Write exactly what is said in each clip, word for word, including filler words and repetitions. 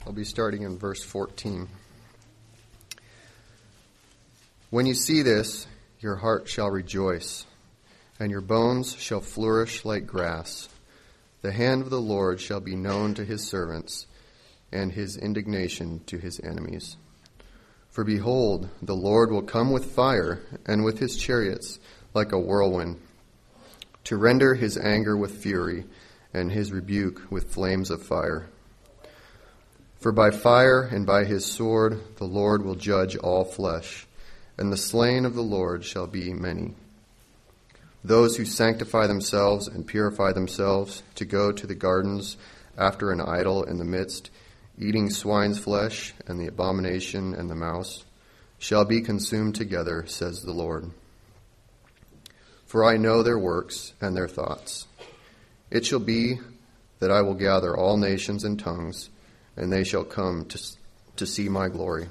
I'll be starting in verse fourteen. When you see this, your heart shall rejoice, and your bones shall flourish like grass. The hand of the Lord shall be known to his servants, and his indignation to his enemies. For behold, the Lord will come with fire, and with his chariots like a whirlwind, to render his anger with fury, and his rebuke with flames of fire. For by fire and by his sword the Lord will judge all flesh, and the slain of the Lord shall be many. Those who sanctify themselves and purify themselves to go to the gardens after an idol in the midst, eating swine's flesh and the abomination and the mouse, shall be consumed together, says the Lord. For I know their works and their thoughts. It shall be that I will gather all nations and tongues, and they shall come to, to see my glory.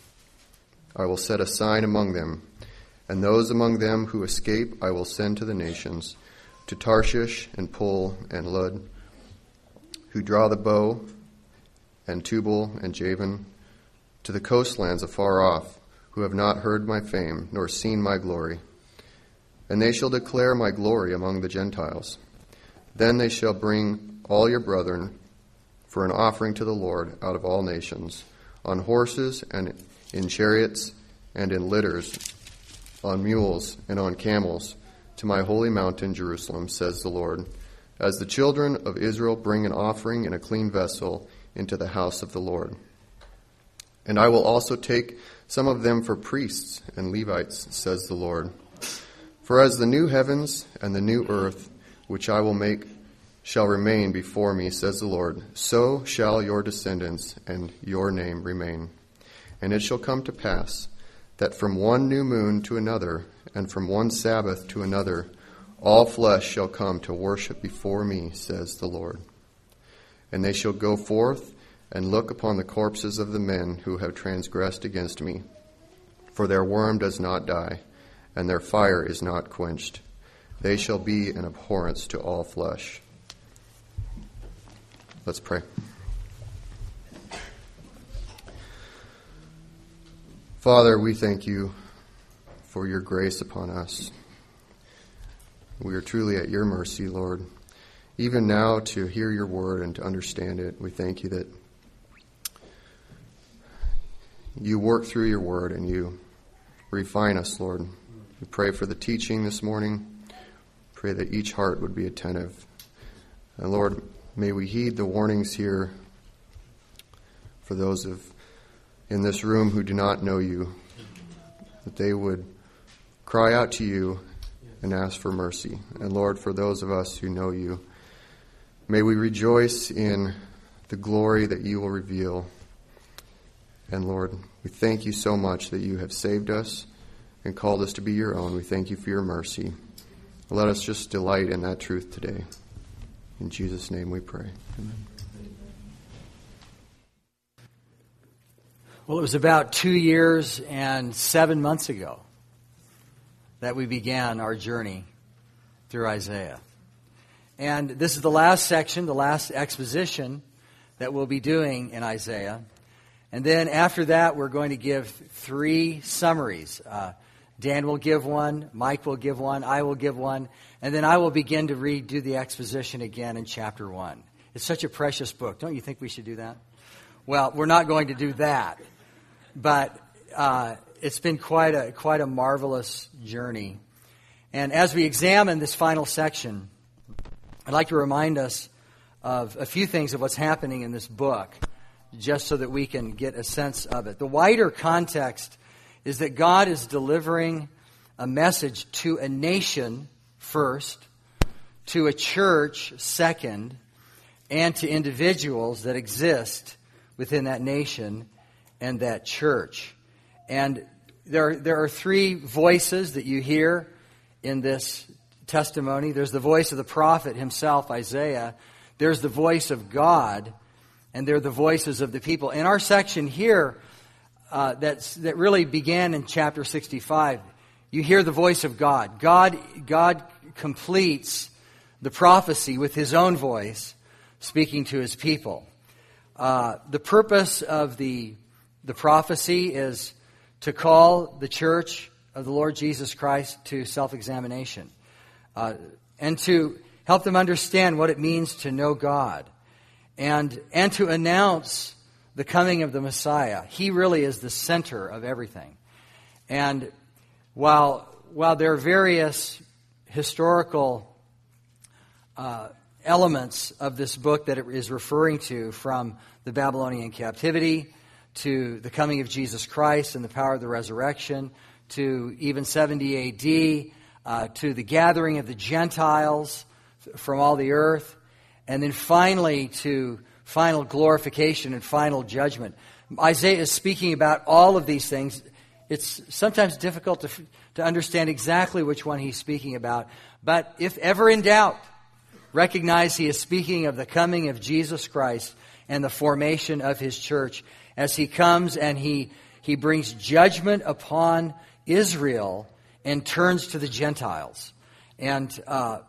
I will set a sign among them, and those among them who escape I will send to the nations, to Tarshish and Pul and Lud, who draw the bow, and Tubal and Javan, to the coastlands afar off, who have not heard my fame, nor seen my glory. And they shall declare my glory among the Gentiles. Then they shall bring all your brethren for an offering to the Lord out of all nations, on horses and in chariots and in litters, on mules and on camels, to my holy mountain Jerusalem, says the Lord, as the children of Israel bring an offering in a clean vessel into the house of the Lord. And I will also take some of them for priests and Levites, says the Lord. For as the new heavens and the new earth, which I will make, shall remain before me, says the Lord, so shall your descendants and your name remain. And it shall come to pass that from one new moon to another, and from one Sabbath to another, all flesh shall come to worship before me, says the Lord. And they shall go forth and look upon the corpses of the men who have transgressed against me. For their worm does not die, and their fire is not quenched. They shall be an abhorrence to all flesh. Let's pray. Father, we thank you for your grace upon us. We are truly at your mercy, Lord. Even now, to hear your word and to understand it, we thank you that you work through your word and you refine us, Lord. We pray for the teaching this morning. Pray that each heart would be attentive. And Lord, may we heed the warnings here for those of in this room who do not know you, that they would cry out to you and ask for mercy. And Lord, for those of us who know you, may we rejoice in the glory that you will reveal. And Lord, we thank you so much that you have saved us and called us to be your own. We thank you for your mercy. Let us just delight in that truth today. In Jesus' name we pray. Amen. Well, it was about two years and seven months ago that we began our journey through Isaiah. And this is the last section, the last exposition that we'll be doing in Isaiah. And then after that, we're going to give three summaries. Uh, Dan will give one, Mike will give one, I will give one, and then I will begin to read, do the exposition again in chapter one. It's such a precious book. Don't you think we should do that? Well, we're not going to do that, but uh, it's been quite a quite a marvelous journey. And as we examine this final section, I'd like to remind us of a few things of what's happening in this book, just so that we can get a sense of it. The wider context is that God is delivering a message to a nation first, to a church second, and to individuals that exist within that nation and that church. And there, there are three voices that you hear in this testimony. There's the voice of the prophet himself, Isaiah. There's the voice of God, and they're the voices of the people. In our section here, uh, that's, that really began in chapter sixty-five, you hear the voice of God. God, God completes the prophecy with his own voice, speaking to his people. Uh, the purpose of the, the prophecy is to call the church of the Lord Jesus Christ to self-examination, uh, and to help them understand what it means to know God, and and to announce the coming of the Messiah. He really is the center of everything. And while while there are various historical uh, elements of this book that it is referring to, from the Babylonian captivity to the coming of Jesus Christ and the power of the resurrection, to even seventy A D, uh, to the gathering of the Gentiles from all the earth, and then finally to final glorification and final judgment. Isaiah is speaking about all of these things. It's sometimes difficult to, to understand exactly which one he's speaking about, but if ever in doubt, recognize he is speaking of the coming of Jesus Christ and the formation of his church as he comes and he, he brings judgment upon Israel and turns to the Gentiles. And uh,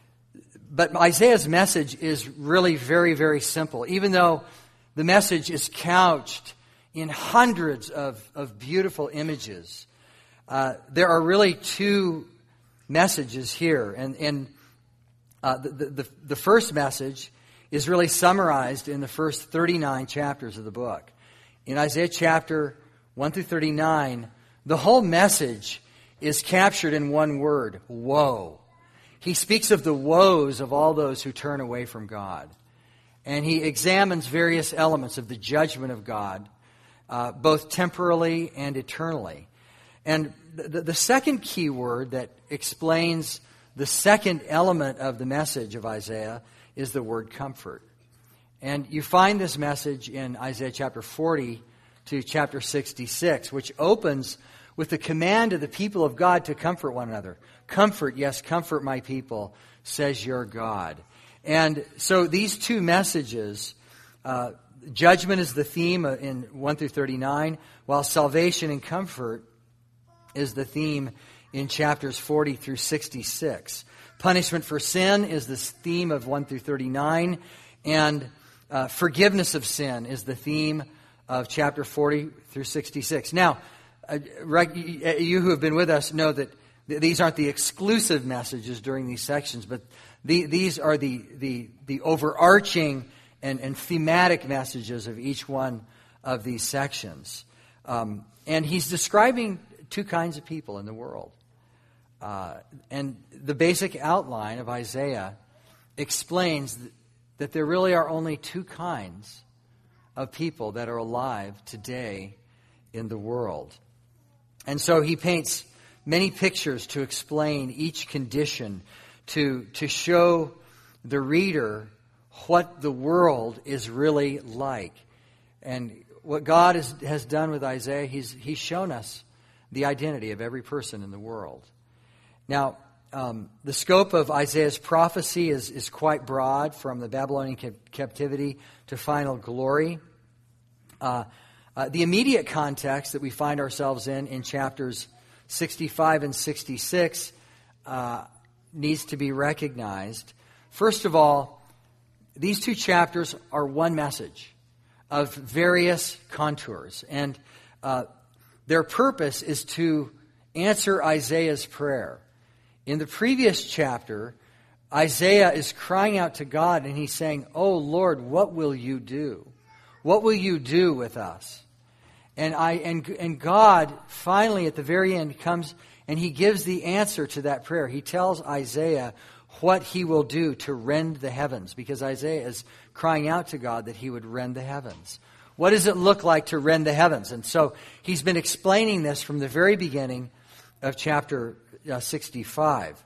but Isaiah's message is really very, very simple. Even though the message is couched in hundreds of, of beautiful images, uh, there are really two messages here. And, and uh, the, the, the first message is really summarized in the first thirty-nine chapters of the book. In Isaiah chapter one through thirty-nine, the whole message is captured in one word: woe. He speaks of the woes of all those who turn away from God. And he examines various elements of the judgment of God, uh, both temporally and eternally. And the, the second key word that explains the second element of the message of Isaiah is the word comfort. And you find this message in Isaiah chapter forty to chapter sixty-six, which opens with the command of the people of God to comfort one another. Comfort, yes, comfort my people, says your God. And so these two messages, uh, judgment is the theme in one through thirty-nine, while salvation and comfort is the theme in chapters forty through sixty-six. Punishment for sin is the theme of one through thirty-nine, and uh, forgiveness of sin is the theme of chapter forty through sixty-six. Now, uh, you who have been with us know that these aren't the exclusive messages during these sections, but the, these are the, the, the overarching and, and thematic messages of each one of these sections. Um, and he's describing two kinds of people in the world. Uh, and the basic outline of Isaiah explains that there really are only two kinds of people that are alive today in the world. And so he paints many pictures to explain each condition, to, to show the reader what the world is really like. And what God has, has done with Isaiah, he's, he's shown us the identity of every person in the world. Now, um, the scope of Isaiah's prophecy is, is quite broad, from the Babylonian cap- captivity to final glory. Uh, uh, the immediate context that we find ourselves in, in chapters sixty-five and sixty-six, uh, needs to be recognized. First of all, these two chapters are one message of various contours, and uh, their purpose is to answer Isaiah's prayer. In the previous chapter, Isaiah is crying out to God, and he's saying, "Oh Lord, what will you do? What will you do with us?" And I and and God finally at the very end comes and he gives the answer to that prayer. He tells Isaiah what he will do to rend the heavens, because Isaiah is crying out to God that he would rend the heavens. What does it look like to rend the heavens? And so he's been explaining this from the very beginning of chapter uh, sixty-five.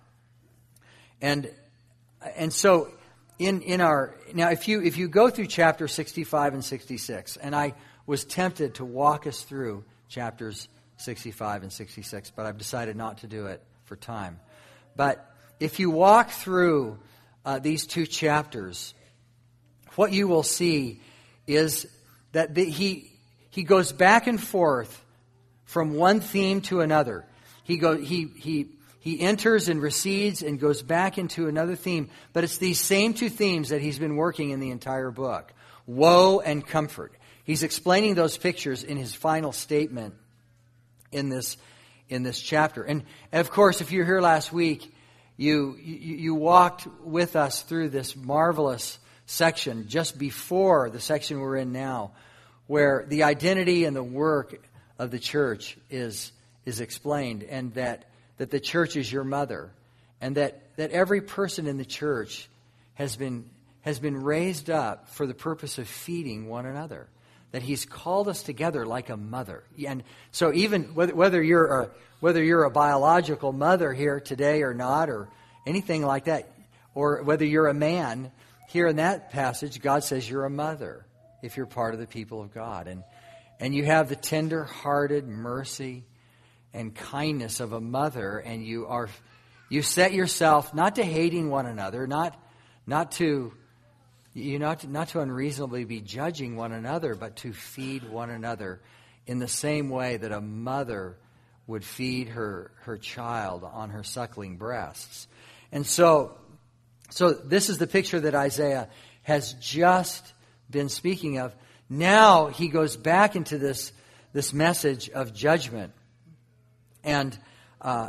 And and so in in our now if you if you go through chapter sixty-five and sixty-six, and I was tempted to walk us through chapters sixty-five and sixty-six, but I've decided not to do it for time. But if you walk through uh, these two chapters, what you will see is that the, he he goes back and forth from one theme to another. He go he he he enters and recedes and goes back into another theme, but it's these same two themes that he's been working in the entire book. woe and comfort. He's explaining those pictures in his final statement in this in this chapter. And of course, if you were here last week, you you, you walked with us through this marvelous section just before the section we're in now, where the identity and the work of the church is is explained, and that, that the church is your mother, and that, that every person in the church has been has been raised up for the purpose of feeding one another. That He's called us together like a mother. And so even whether, whether you're a, whether you're a biological mother here today or not, or anything like that, or whether you're a man, here in that passage, God says you're a mother if you're part of the people of God. And and you have the tender-hearted mercy and kindness of a mother, and you are you set yourself not to hating one another, not not to you not to, not to unreasonably be judging one another, but to feed one another in the same way that a mother would feed her her child on her suckling breasts. And so so this is the picture that Isaiah has just been speaking of. Now he goes back into this this message of judgment, and uh,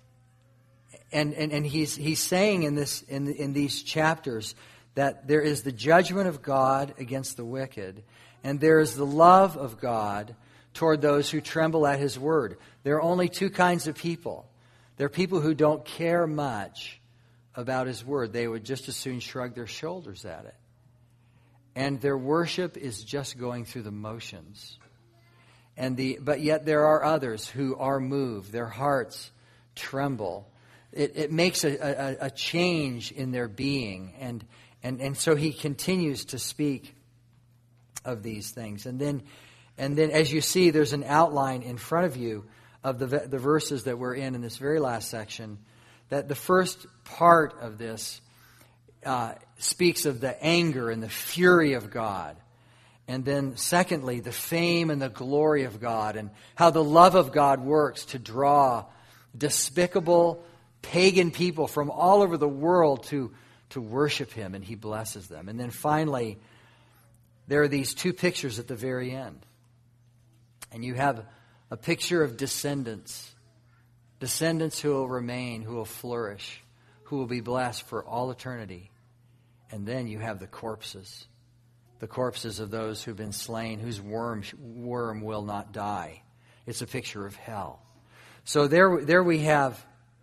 and and and he's he's saying in this in in these chapters that there is the judgment of God against the wicked, and there is the love of God toward those who tremble at His word. There are only two kinds of people. There are people who don't care much about His word. They would just as soon shrug their shoulders at it. And their worship is just going through the motions. And the but yet there are others who are moved. Their hearts tremble. It, it makes a, a, a change in their being. And, and and so he continues to speak of these things. And then and then as you see, there's an outline in front of you of the the verses that we're in in this very last section. That the first part of this Uh, speaks of the anger and the fury of God. And then secondly, the fame and the glory of God, and how the love of God works to draw despicable pagan people from all over the world to, to worship Him, and He blesses them. And then finally, there are these two pictures at the very end. And you have a picture of descendants, descendants who will remain, who will flourish, who will be blessed for all eternity. And then you have the corpses, the corpses of those who've been slain, whose worm, worm will not die. It's a picture of hell. So there, there we have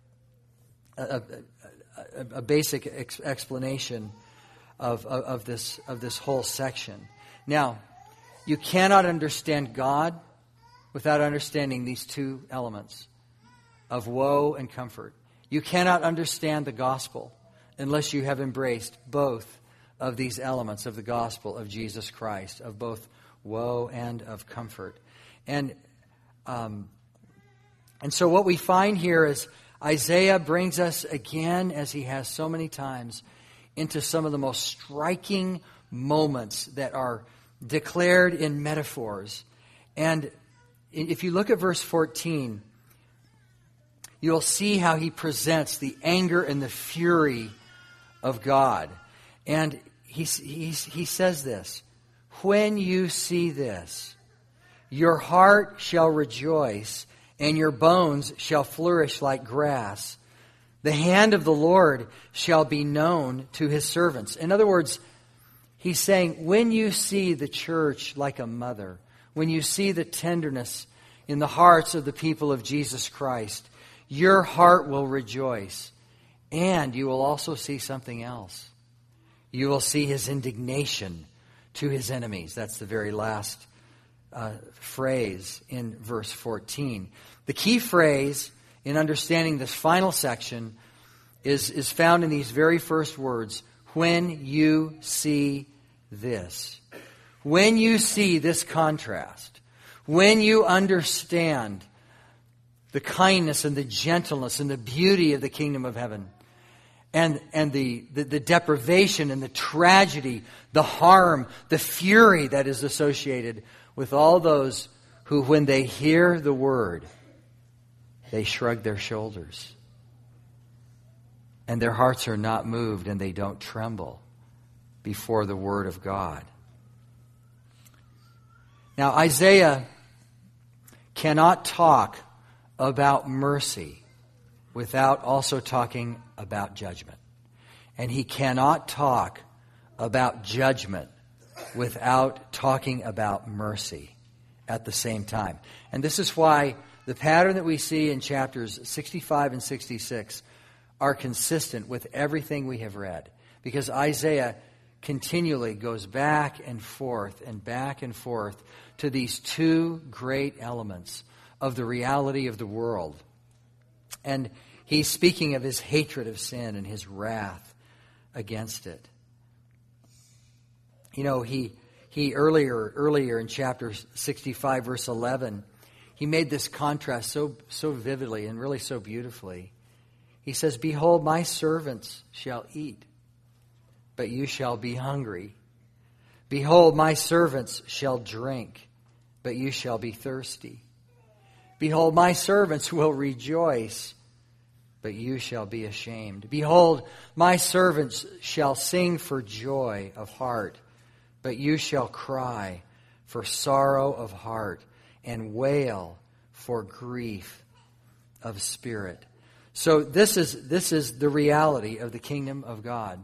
a, a, a basic ex- explanation of, of, of this of this whole section. Now, you cannot understand God without understanding these two elements of woe and comfort. You cannot understand the gospel unless you have embraced both of these elements of the gospel of Jesus Christ, of both woe and of comfort. And um, and so what we find here is Isaiah brings us again, as he has so many times, into some of the most striking moments that are declared in metaphors. And if you look at verse fourteen, you'll see how he presents the anger and the fury of God. And he, he, he says this, "When you see this, your heart shall rejoice, and your bones shall flourish like grass. The hand of the Lord shall be known to His servants." In other words, he's saying, when you see the church like a mother, when you see the tenderness in the hearts of the people of Jesus Christ, your heart will rejoice. And you will also see something else. You will see His indignation to His enemies. That's the very last uh, phrase in verse fourteen. The key phrase in understanding this final section is, is found in these very first words, when you see this. When you see this contrast, when you understand the kindness and the gentleness and the beauty of the kingdom of heaven, and and the, the, the deprivation and the tragedy, the harm, the fury that is associated with all those who, when they hear the word, they shrug their shoulders. And their hearts are not moved, and they don't tremble before the word of God. Now, Isaiah cannot talk about mercy without also talking about judgment. And he cannot talk about judgment without talking about mercy at the same time. And this is why the pattern that we see in chapters sixty-five and sixty-six are consistent with everything we have read. Because Isaiah continually goes back and forth and back and forth to these two great elements of the reality of the world. And he's speaking of his hatred of sin and his wrath against it. You know, he he earlier earlier in chapter sixty-five, verse eleven, he made this contrast so so vividly and really so beautifully. He says, "Behold, my servants shall eat, but you shall be hungry. Behold, my servants shall drink, but you shall be thirsty. Behold, my servants will rejoice, but you shall be ashamed. Behold, my servants shall sing for joy of heart, but you shall cry for sorrow of heart and wail for grief of spirit." So this is this is the reality of the kingdom of God.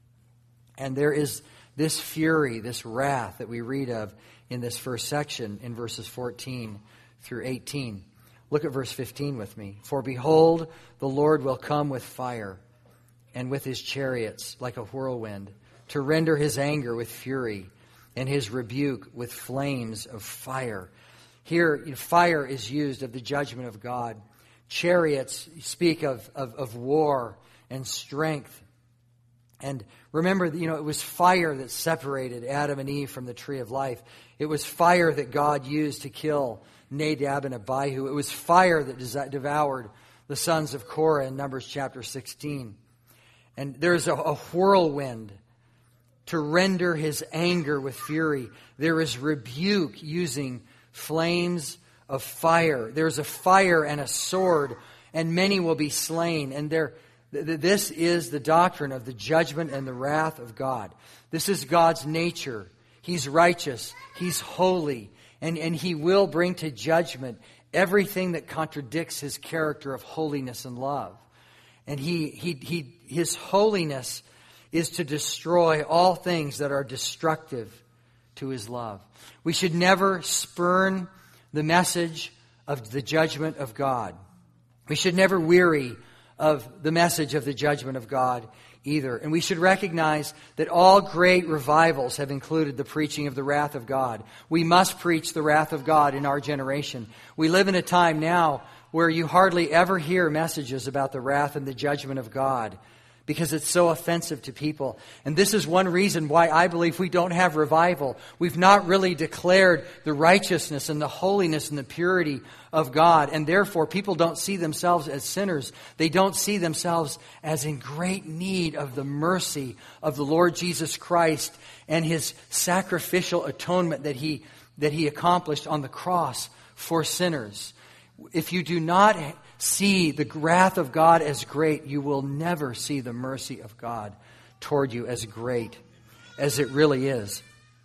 And there is this fury, this wrath that we read of in this first section in verses fourteen through eighteen. Look at verse fifteen with me. "For behold, the Lord will come with fire, and with his chariots like a whirlwind, to render his anger with fury, and his rebuke with flames of fire." Here, you know, fire is used of the judgment of God. Chariots speak of, of, of war and strength. And remember, you know, it was fire that separated Adam and Eve from the tree of life. It was fire that God used to kill Nadab and Abihu. It was fire that devoured the sons of Korah in Numbers chapter sixteen. And there's a, a whirlwind to render his anger with fury. There is rebuke using flames of fire. There's a fire and a sword, and many will be slain. And there, th- this is the doctrine of the judgment and the wrath of God. This is God's nature. He's righteous. He's holy. And, and He will bring to judgment everything that contradicts His character of holiness and love. And he, he, he, His holiness is to destroy all things that are destructive to His love. We should never spurn the message of the judgment of God. We should never weary of the message of the judgment of God either. And we should recognize that all great revivals have included the preaching of the wrath of God. We must preach the wrath of God in our generation. We live in a time now where you hardly ever hear messages about the wrath and the judgment of God, because it's so offensive to people. And this is one reason why I believe we don't have revival. We've not really declared the righteousness and the holiness and the purity of God. And therefore, people don't see themselves as sinners. They don't see themselves as in great need of the mercy of the Lord Jesus Christ and His sacrificial atonement that He, that He accomplished on the cross for sinners. If you do not see the wrath of God as great, you will never see the mercy of God toward you as great as it really is.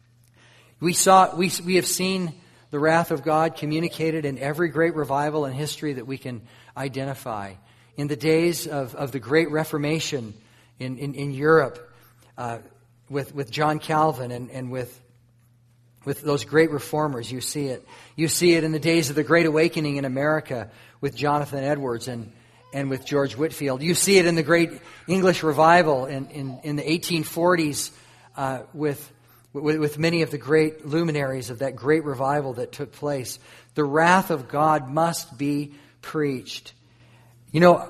We saw, we, we have seen the wrath of God communicated in every great revival in history that we can identify. In the days of, of the Great Reformation in, in, in Europe, uh, with, with John Calvin and, and with With those great reformers, you see it. You see it in the days of the Great Awakening in America with Jonathan Edwards and, and with George Whitefield. You see it in the Great English Revival in, in, in the eighteen forties uh, with, with, with many of the great luminaries of that great revival that took place. The wrath of God must be preached. You know,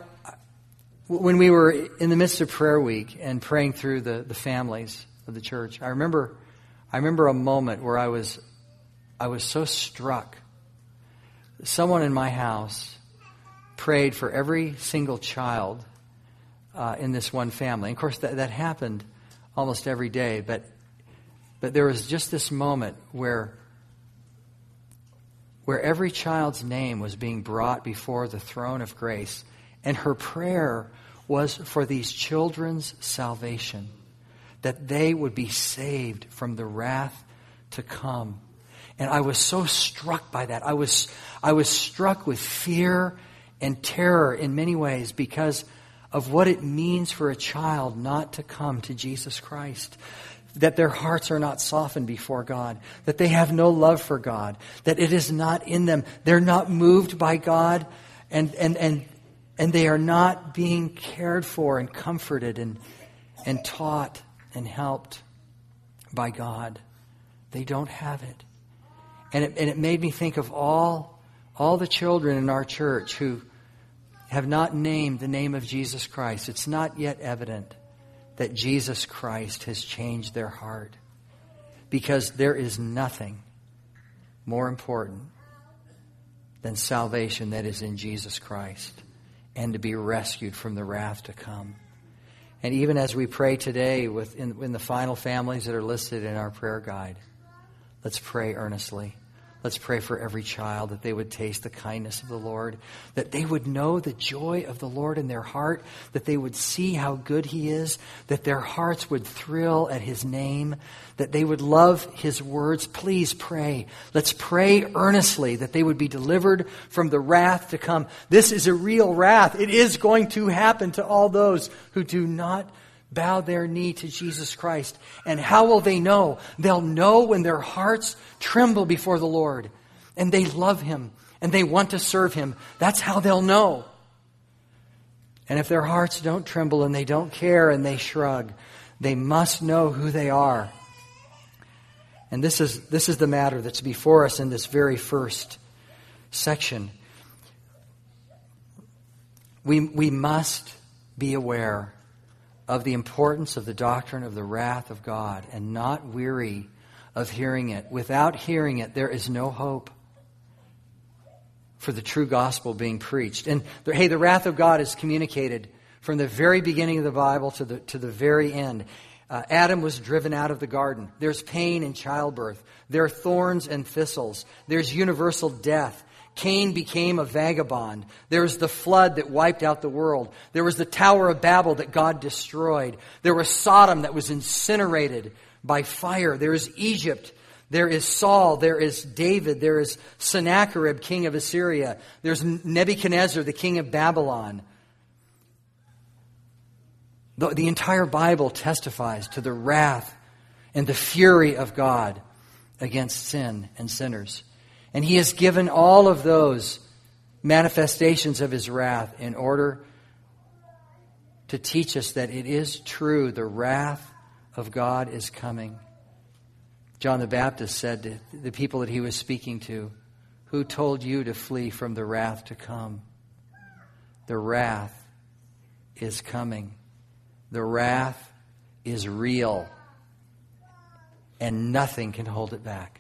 when we were in the midst of prayer week and praying through the, the families of the church, I remember... I remember a moment where I was I was so struck. Someone in my house prayed for every single child uh, in this one family. And of course, that, that happened almost every day. But but there was just this moment where where every child's name was being brought before the throne of grace. And her prayer was for these children's salvation, that they would be saved from the wrath to come. And I was so struck by that. I was, I was struck with fear and terror in many ways because of what it means for a child not to come to Jesus Christ. That their hearts are not softened before God. That they have no love for God. That it is not in them. They're not moved by God. And, and, and, and they are not being cared for and comforted and, and taught and helped by God. They don't have it. And it, and it made me think of all, all the children in our church who have not named the name of Jesus Christ. It's not yet evident that Jesus Christ has changed their heart. Because there is nothing more important than salvation that is in Jesus Christ and to be rescued from the wrath to come. And even as we pray today with in, in the final families that are listed in our prayer guide, let's pray earnestly. Let's pray for every child that they would taste the kindness of the Lord, that they would know the joy of the Lord in their heart, that they would see how good He is, that their hearts would thrill at His name, that they would love His words. Please pray. Let's pray earnestly that they would be delivered from the wrath to come. This is a real wrath. It is going to happen to all those who do not bow their knee to Jesus Christ. And how will they know? They'll know when their hearts tremble before the Lord and they love Him and they want to serve Him. That's how they'll know. And if their hearts don't tremble and they don't care and they shrug, they must know who they are. And this is, this is the matter that's before us in this very first section. We, we must be aware of the importance of the doctrine of the wrath of God and not weary of hearing it. Without hearing it, there is no hope for the true gospel being preached. And hey, the wrath of God is communicated from the very beginning of the Bible to the, to the very end. Uh, Adam was driven out of the garden. There's pain in childbirth. There are thorns and thistles. There's universal death. Cain became a vagabond. There was the flood that wiped out the world. There was the Tower of Babel that God destroyed. There was Sodom that was incinerated by fire. There is Egypt. There is Saul. There is David. There is Sennacherib, king of Assyria. There's Nebuchadnezzar, the king of Babylon. The, the entire Bible testifies to the wrath and the fury of God against sin and sinners. And He has given all of those manifestations of His wrath in order to teach us that it is true, the wrath of God is coming. John the Baptist said to the people that he was speaking to, "Who told you to flee from the wrath to come?" The wrath is coming. The wrath is real. And nothing can hold it back.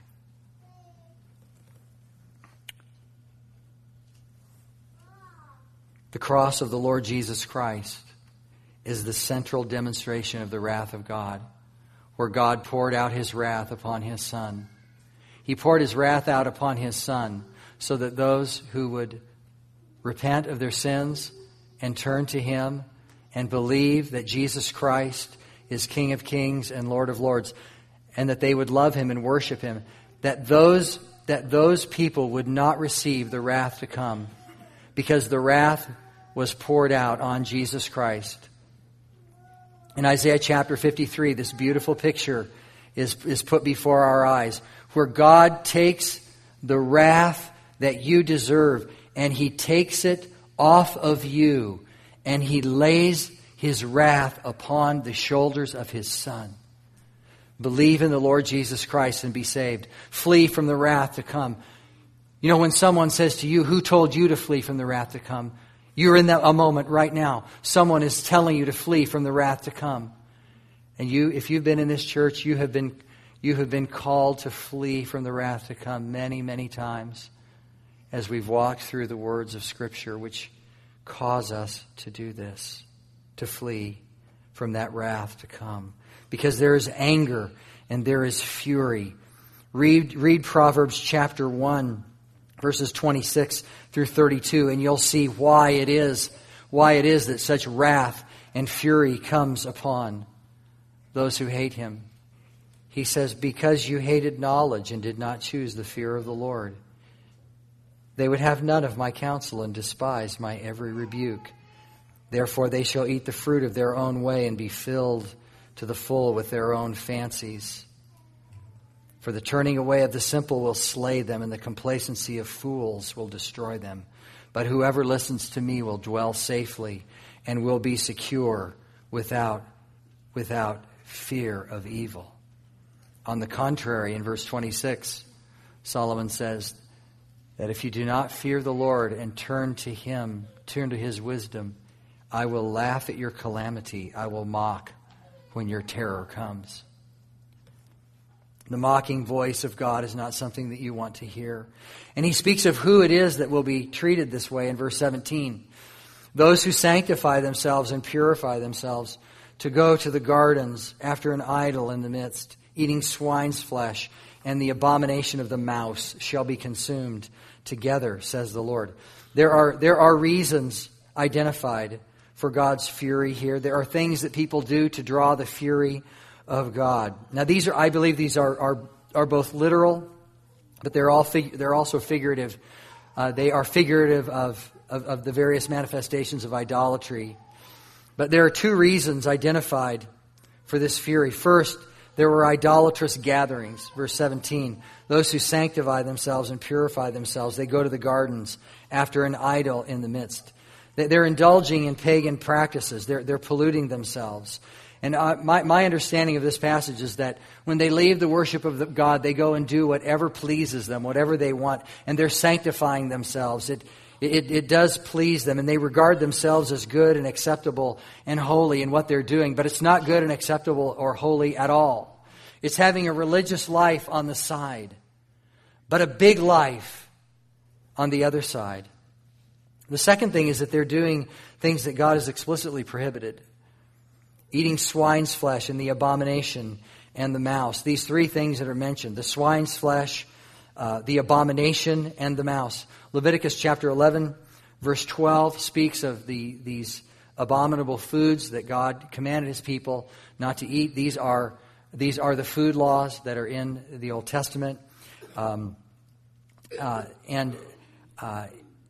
The cross of the Lord Jesus Christ is the central demonstration of the wrath of God, where God poured out His wrath upon His Son. He poured His wrath out upon His Son so that those who would repent of their sins and turn to Him and believe that Jesus Christ is King of Kings and Lord of Lords, and that they would love Him and worship Him, that those, that those people would not receive the wrath to come, because the wrath was poured out on Jesus Christ. In Isaiah chapter fifty-three, this beautiful picture is, is put before our eyes, where God takes the wrath that you deserve and He takes it off of you and He lays His wrath upon the shoulders of His Son. Believe in the Lord Jesus Christ and be saved. Flee from the wrath to come. You know, when someone says to you, "Who told you to flee from the wrath to come?" You're in that a moment right now. Someone is telling you to flee from the wrath to come. And you, if you've been in this church, you have been, you have been called to flee from the wrath to come many, many times as we've walked through the words of Scripture which cause us to do this, to flee from that wrath to come. Because there is anger and there is fury. Read, read Proverbs chapter one. Verses twenty-six through thirty-two, and you'll see why it is, why it is that such wrath and fury comes upon those who hate Him. he says, because you hated knowledge and did not choose the fear of the Lord. They would have none of my counsel and despise my every rebuke. Therefore they shall eat the fruit of their own way and be filled to the full with their own fancies. For the turning away of the simple will slay them, and the complacency of fools will destroy them. But whoever listens to me will dwell safely and will be secure without, without fear of evil. On the contrary, in verse twenty-six, Solomon says that if you do not fear the Lord and turn to Him, turn to His wisdom, I will laugh at your calamity. I will mock when your terror comes. The mocking voice of God is not something that you want to hear. And he speaks of who it is that will be treated this way in verse seventeen. Those who sanctify themselves and purify themselves to go to the gardens after an idol in the midst, eating swine's flesh, and the abomination of the mouse shall be consumed together, says the Lord. There are, there are reasons identified for God's fury here. There are things that people do to draw the fury of God. Now, these are, I believe, these are are, are both literal, but they're all fig- they're also figurative. Uh, they are figurative of, of of the various manifestations of idolatry. But there are two reasons identified for this fury. First, there were idolatrous gatherings. Verse seventeen: those who sanctify themselves and purify themselves, they go to the gardens after an idol in the midst. They're indulging in pagan practices. They're they're polluting themselves. And uh, my, my understanding of this passage is that when they leave the worship of the God, they go and do whatever pleases them, whatever they want, and they're sanctifying themselves. It, it, it does please them, and they regard themselves as good and acceptable and holy in what they're doing, but it's not good and acceptable or holy at all. It's having a religious life on the side, but a big life on the other side. The second thing is that they're doing things that God has explicitly prohibited. Eating swine's flesh and the abomination and the mouse. These three things that are mentioned. The swine's flesh, uh, the abomination, and the mouse. Leviticus chapter eleven, verse twelve speaks of the these abominable foods that God commanded His people not to eat. These are these are the food laws that are in the Old Testament. Um, uh, and uh,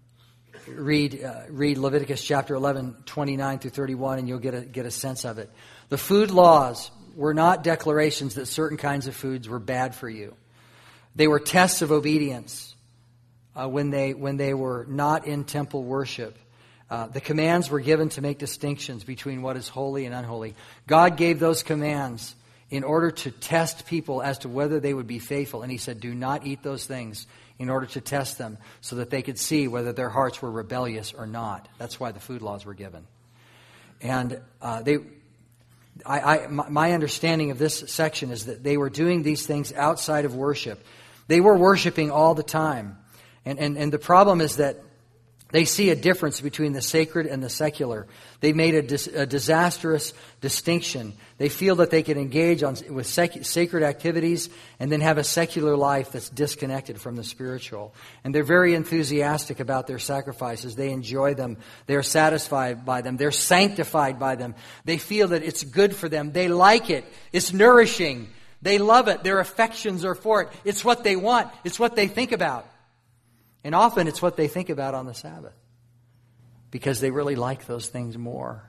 Read uh, read Leviticus chapter eleven, twenty-nine through thirty-one, and you'll get a get a sense of it. The food laws were not declarations that certain kinds of foods were bad for you. They were tests of obedience uh, when they when they were not in temple worship. Uh, the commands were given to make distinctions between what is holy and unholy. God gave those commands in order to test people as to whether they would be faithful. And He said, do not eat those things, in order to test them so that they could see whether their hearts were rebellious or not. That's why the food laws were given. And uh, they, I, I, my understanding of this section is that they were doing these things outside of worship. They were worshiping all the time. And, and, and the problem is that they see a difference between the sacred and the secular. They made a, dis, a disastrous distinction. They feel that they can engage on, with sec, sacred activities and then have a secular life that's disconnected from the spiritual. And they're very enthusiastic about their sacrifices. They enjoy them. They're satisfied by them. They're sanctified by them. They feel that it's good for them. They like it. It's nourishing. They love it. Their affections are for it. It's what they want. It's what they think about. And often it's what they think about on the Sabbath, because they really like those things more.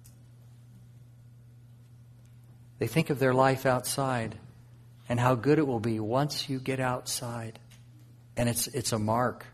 They think of their life outside and how good it will be once you get outside. And it's it's a mark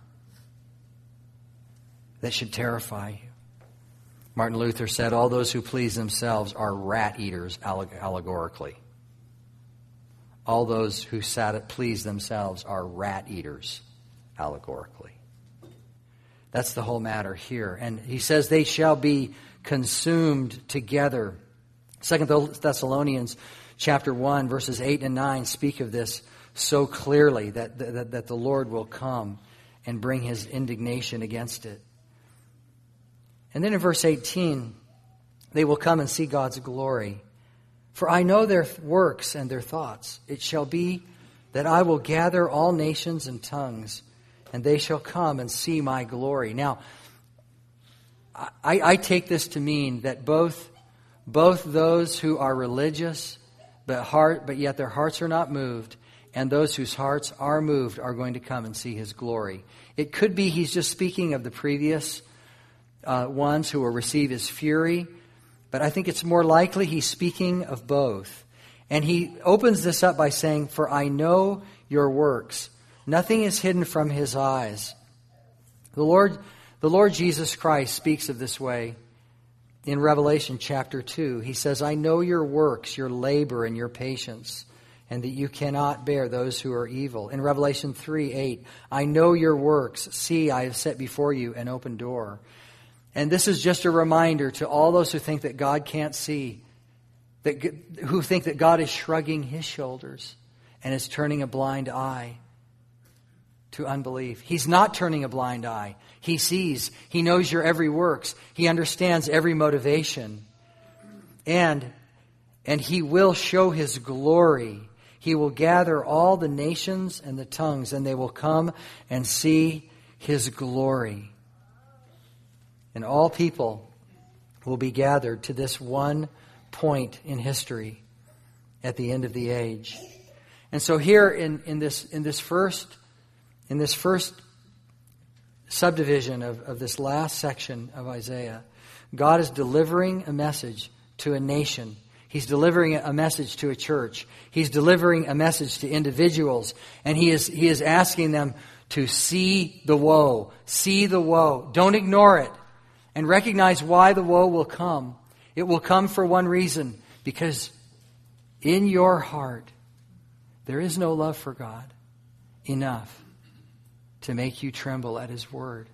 that should terrify you. Martin Luther said, all those who please themselves are rat eaters, allegorically. All those who sat please themselves are rat eaters, allegorically. That's the whole matter here. And he says they shall be consumed together. Second Thessalonians chapter one, verses eight and nine speak of this so clearly, that, that, that the Lord will come and bring His indignation against it. And then in verse eighteen, they will come and see God's glory. For I know their works and their thoughts. It shall be that I will gather all nations and tongues, and they shall come and see my glory. Now, I, I take this to mean that both, both those who are religious, but heart, but yet their hearts are not moved, and those whose hearts are moved are going to come and see his glory. It could be he's just speaking of the previous uh, ones who will receive his fury, but I think it's more likely he's speaking of both. And he opens this up by saying, "For I know your works. Nothing is hidden from his eyes." The Lord, the Lord Jesus Christ speaks of this way in Revelation chapter two. He says, "I know your works, your labor, and your patience, and that you cannot bear those who are evil." In Revelation three eight, "I know your works. See, I have set before you an open door." And this is just a reminder to all those who think that God can't see, that who think that God is shrugging his shoulders and is turning a blind eye to unbelief. He's not turning a blind eye. He sees. He knows your every works. He understands every motivation. And, and he will show his glory. He will gather all the nations and the tongues, and they will come and see his glory. And all people will be gathered to this one point in history at the end of the age. And so here in, in this in this first in this first subdivision of, of this last section of Isaiah, God is delivering a message to a nation. He's delivering a message to a church. He's delivering a message to individuals. And he is he is asking them to see the woe. See the woe. Don't ignore it. And recognize why the woe will come. It will come for one reason. Because in your heart, there is no love for God enough to make you tremble at his word.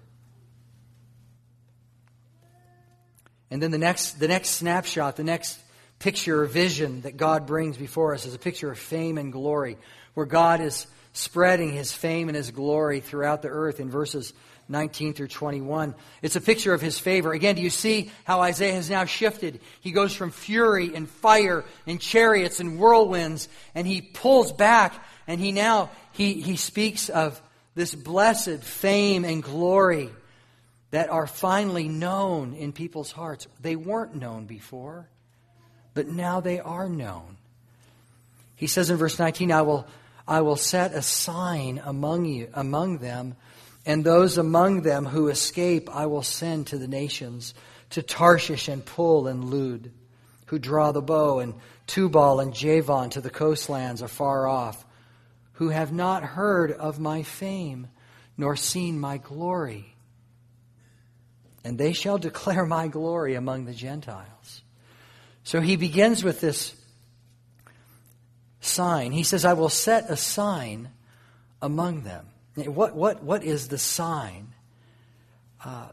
And then the next, the next snapshot, the next picture or vision that God brings before us is a picture of fame and glory, where God is spreading his fame and his glory throughout the earth in verses nineteen through twenty-one. It's a picture of his favor. Again, do you see how Isaiah has now shifted? He goes from fury and fire and chariots and whirlwinds, and he pulls back, and he now he, he speaks of this blessed fame and glory that are finally known in people's hearts. They weren't known before, but now they are known. He says in verse nineteen, I will I will set a sign among you among them, and those among them who escape I will send to the nations, to Tarshish and Pul and Lud, who draw the bow, and Tubal and Javan, to the coastlands afar off, who have not heard of my fame, nor seen my glory. And they shall declare my glory among the Gentiles. So he begins with this sign. He says, I will set a sign among them. What, what, what is the sign? Uh,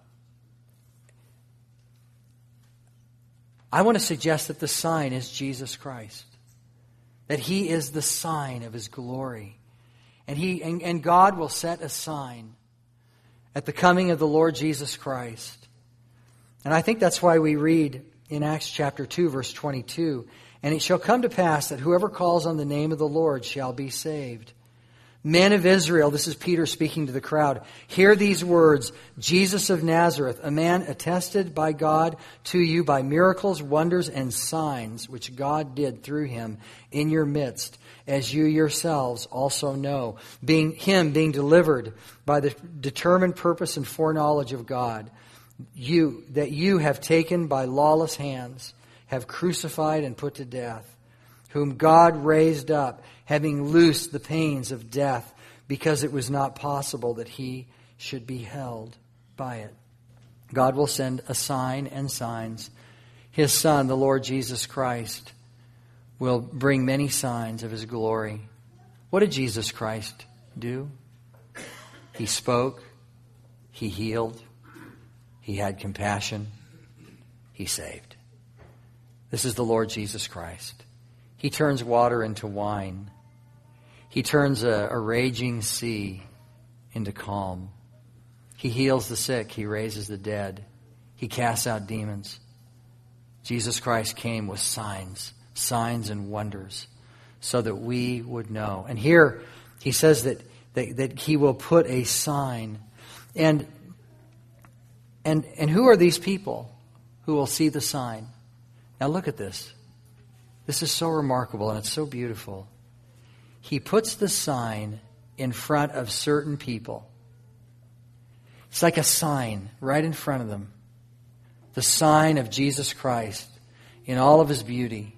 I want to suggest that the sign is Jesus Christ. That he is the sign of his glory. And, he, and, and God will set a sign at the coming of the Lord Jesus Christ. And I think that's why we read in Acts chapter two, verse twenty-two, and it shall come to pass that whoever calls on the name of the Lord shall be saved. Men of Israel, this is Peter speaking to the crowd, hear these words, Jesus of Nazareth, a man attested by God to you by miracles, wonders, and signs, which God did through him in your midst, as you yourselves also know, being him being delivered by the determined purpose and foreknowledge of God, you that you have taken by lawless hands, have crucified and put to death, whom God raised up, having loosed the pains of death, because it was not possible that he should be held by it. God will send a sign and signs. His Son, the Lord Jesus Christ, will bring many signs of his glory. What did Jesus Christ do? He spoke. He healed. He had compassion. He saved. This is the Lord Jesus Christ. He turns water into wine. He turns a, a raging sea into calm. He heals the sick. He raises the dead. He casts out demons. Jesus Christ came with signs, signs and wonders, so that we would know. And here he says that, that, that he will put a sign. And, and, and who are these people who will see the sign? Now look at this. This is so remarkable and it's so beautiful. He puts the sign in front of certain people. It's like a sign right in front of them. The sign of Jesus Christ in all of His beauty.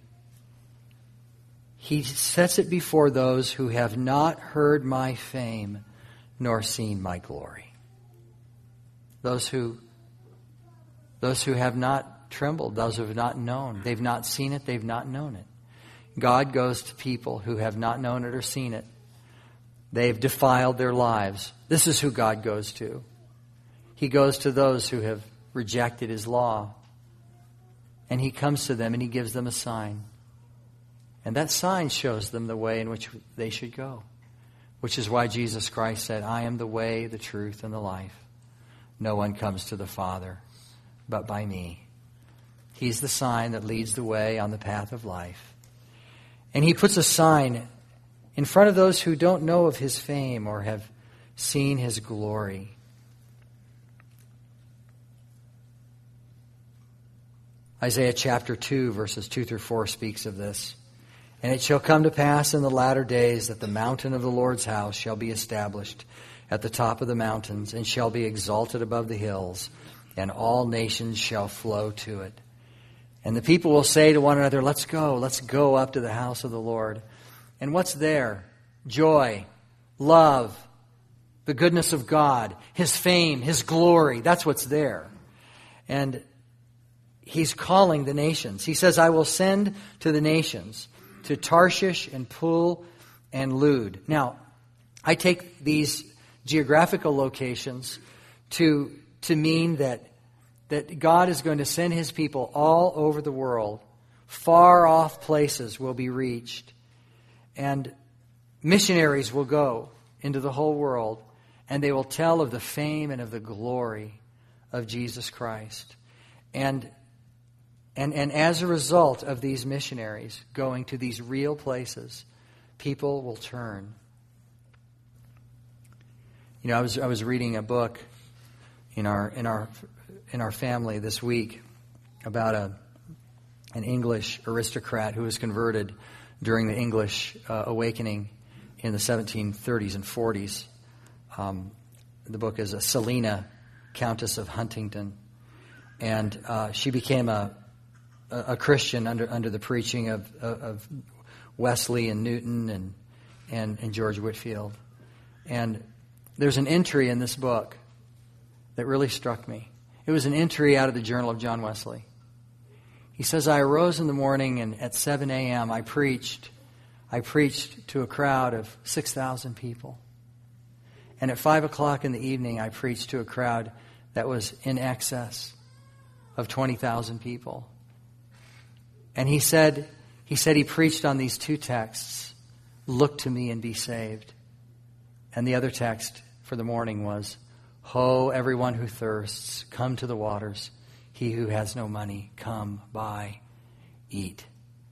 He sets it before those who have not heard my fame nor seen my glory. Those who, those who have not trembled, those who have not known. They've not seen it, they've not known it. God goes to people who have not known it or seen it. They've defiled their lives. This is who God goes to. He goes to those who have rejected His law. And He comes to them and He gives them a sign. And that sign shows them the way in which they should go. Which is why Jesus Christ said, I am the way, the truth, and the life. No one comes to the Father but by me. He's the sign that leads the way on the path of life. And He puts a sign in front of those who don't know of His fame or have seen His glory. Isaiah chapter two, verses two through four speaks of this. And it shall come to pass in the latter days that the mountain of the Lord's house shall be established at the top of the mountains and shall be exalted above the hills, and all nations shall flow to it. And the people will say to one another, let's go, let's go up to the house of the Lord. And what's there? Joy, love, the goodness of God, His fame, His glory. That's what's there. And He's calling the nations. He says, I will send to the nations, to Tarshish and Pul and Lud. Now, I take these geographical locations to, to mean that, that God is going to send His people all over the world. Far off places will be reached. And missionaries will go into the whole world, and they will tell of the fame and of the glory of Jesus Christ. And And, and as a result of these missionaries going to these real places, people will turn. You know, I was I was reading a book in our in our in our family this week about a an English aristocrat who was converted during the English uh, awakening in the seventeen thirties and forties. Um, the book is a Selina, Countess of Huntingdon, and uh, she became a a Christian under under the preaching of, of Wesley and Newton and, and and George Whitefield. And there's an entry in this book that really struck me. It was an entry out of the Journal of John Wesley. He says, I arose in the morning and at seven a.m. I preached. I preached to a crowd of six thousand people. And at five o'clock in the evening, I preached to a crowd that was in excess of twenty thousand people. And he said, he said he preached on these two texts, look to me and be saved. And the other text for the morning was, ho, everyone who thirsts, come to the waters. He who has no money, come, buy, eat.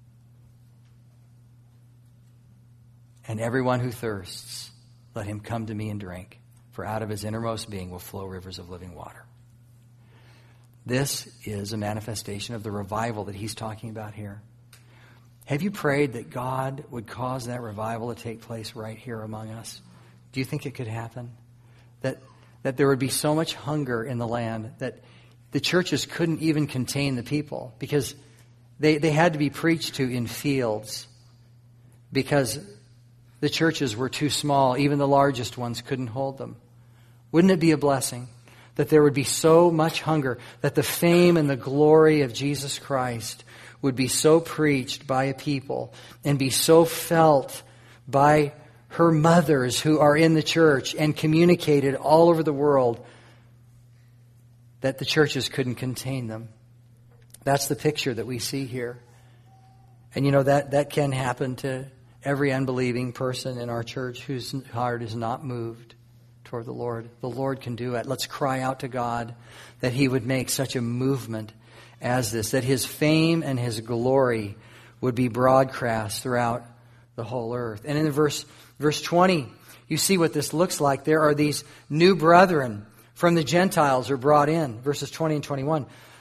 And everyone who thirsts, let him come to me and drink, for out of his innermost being will flow rivers of living water. This is a manifestation of the revival that he's talking about here. Have you prayed that God would cause that revival to take place right here among us? Do you think it could happen? That that there would be so much hunger in the land that the churches couldn't even contain the people because they, they had to be preached to in fields because the churches were too small. Even the largest ones couldn't hold them. Wouldn't it be a blessing? That there would be so much hunger, that the fame and the glory of Jesus Christ would be so preached by a people and be so felt by her mothers who are in the church and communicated all over the world that the churches couldn't contain them. That's the picture that we see here. And you know, that, that can happen to every unbelieving person in our church whose heart is not moved toward the Lord. The Lord can do it. Let's cry out to God that He would make such a movement as this, that His fame and His glory would be broadcast throughout the whole earth. And in verse verse twenty, you see what this looks like. There are these new brethren from the Gentiles are brought in, verses twenty and twenty-one.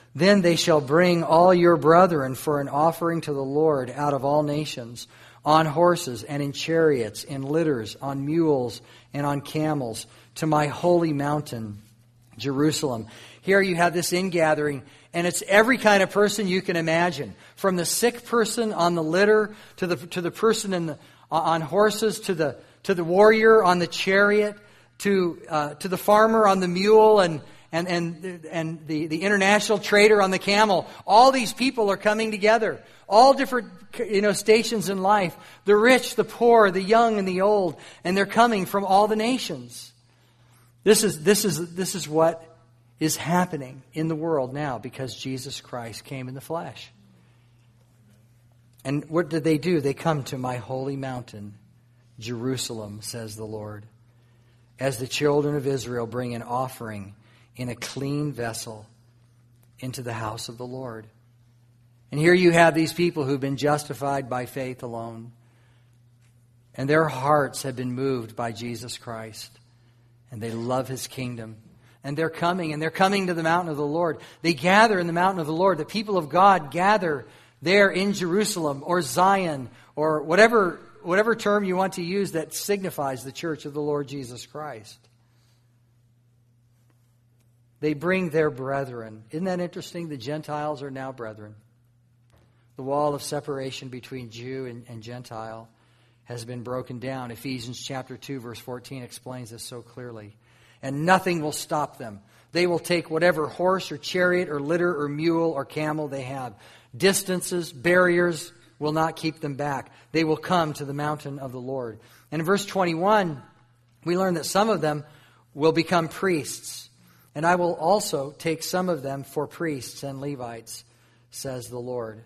Then they shall bring all your brethren for an offering to the Lord out of all nations, on horses and in chariots, in litters, on mules and on camels, to my holy mountain, Jerusalem. Here you have this ingathering, and it's every kind of person you can imagine, from the sick person on the litter to the to the person in the, on horses, to the to the warrior on the chariot, to uh, to the farmer on the mule, and and and and the, the international trader on the camel. All these people are coming together, all different you know stations in life. The rich, the poor, the young, and the old, and they're coming from all the nations. This is this is this is what is happening in the world now because Jesus Christ came in the flesh. And what did they do? They come to my holy mountain, Jerusalem, says the Lord, as the children of Israel bring an offering in a clean vessel into the house of the Lord. And here you have these people who've been justified by faith alone. And their hearts have been moved by Jesus Christ. And they love His kingdom. And they're coming, and they're coming to the mountain of the Lord. They gather in the mountain of the Lord. The people of God gather there in Jerusalem or Zion or whatever whatever term you want to use that signifies the church of the Lord Jesus Christ. They bring their brethren. Isn't that interesting? The Gentiles are now brethren. The wall of separation between Jew and, and Gentile has been broken down. Ephesians chapter two, verse fourteen explains this so clearly. And nothing will stop them. They will take whatever horse or chariot or litter or mule or camel they have. Distances, barriers will not keep them back. They will come to the mountain of the Lord. And in verse twenty-one, we learn that some of them will become priests. And I will also take some of them for priests and Levites, says the Lord.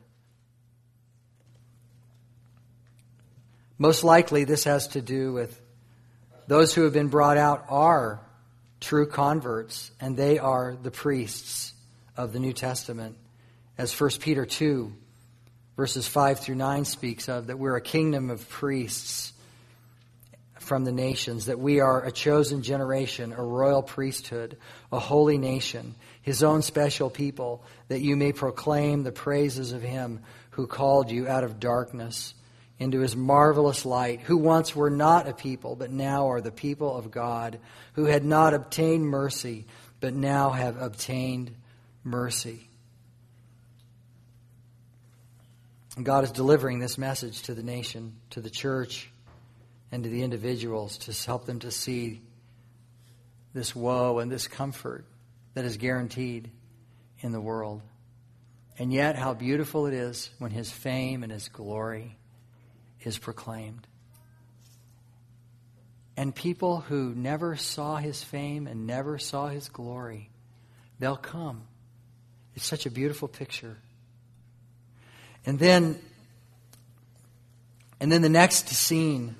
Most likely this has to do with those who have been brought out are true converts, and they are the priests of the New Testament. As First Peter two, verses five through nine speaks of, that we're a kingdom of priests from the nations, that we are a chosen generation, a royal priesthood, a holy nation, His own special people, that you may proclaim the praises of Him who called you out of darkness into His marvelous light, who once were not a people, but now are the people of God, who had not obtained mercy, but now have obtained mercy. And God is delivering this message to the nation, to the church, and to the individuals to help them to see this woe and this comfort that is guaranteed in the world. And yet, how beautiful it is when His fame and His glory is proclaimed. And people who never saw His fame and never saw His glory, they'll come. It's such a beautiful picture. And then, and then the next scene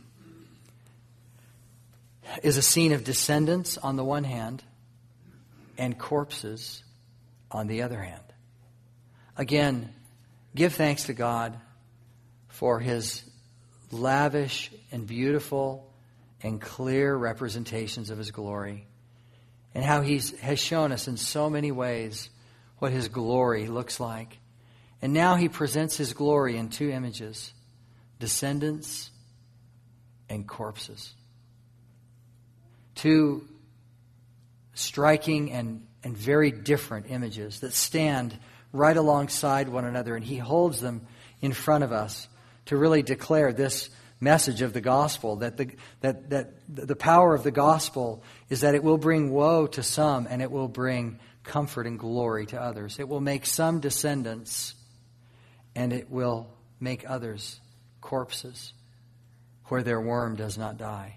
is a scene of descendants on the one hand and corpses on the other hand. Again, give thanks to God for His lavish and beautiful and clear representations of His glory, and how He has shown us in so many ways what His glory looks like. And now He presents His glory in two images: descendants and corpses. Two striking and, and very different images that stand right alongside one another, and He holds them in front of us to really declare this message of the gospel, that the that that the power of the gospel is that it will bring woe to some and it will bring comfort and glory to others. It will make some descendants and it will make others corpses where their worm does not die.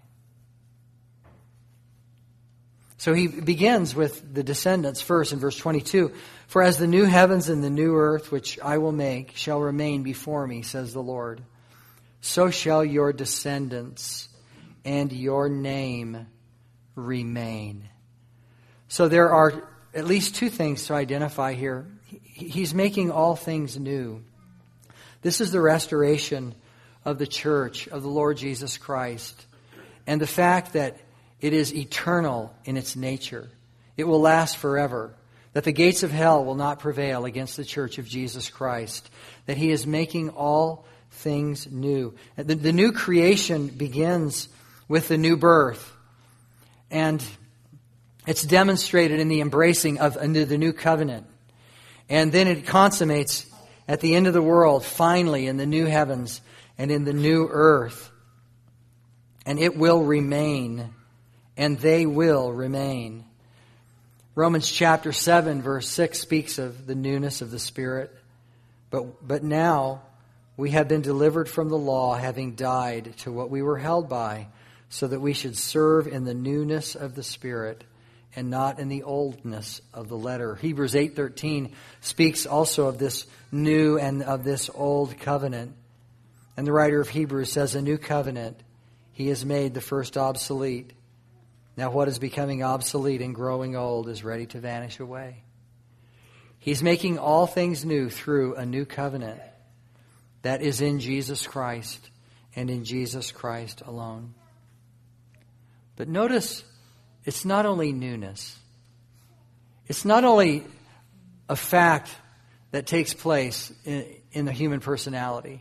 So He begins with the descendants first in verse twenty-two. For as the new heavens and the new earth which I will make shall remain before me, says the Lord, so shall your descendants and your name remain. So there are at least two things to identify here. He's making all things new. This is the restoration of the church of the Lord Jesus Christ, and the fact that it is eternal in its nature. It will last forever. that the gates of hell will not prevail against the church of Jesus Christ, that he is making all things new. The, the new creation begins with the new birth, and it's demonstrated in the embracing of under the new covenant. And then it consummates at the end of the world, finally, in the new heavens and in the new earth. And it will remain, and they will remain. Romans chapter seven, verse six speaks of the newness of the Spirit. But, but now we have been delivered from the law, having died to what we were held by, so that we should serve in the newness of the Spirit and not in the oldness of the letter. Hebrews eight thirteen speaks also of this new and of this old covenant. And the writer of Hebrews says, a new covenant, he has made the first obsolete. Now what is becoming obsolete and growing old is ready to vanish away. He's making all things new through a new covenant that is in Jesus Christ and in Jesus Christ alone. But notice, it's not only newness. It's not only a fact that takes place in, in the human personality,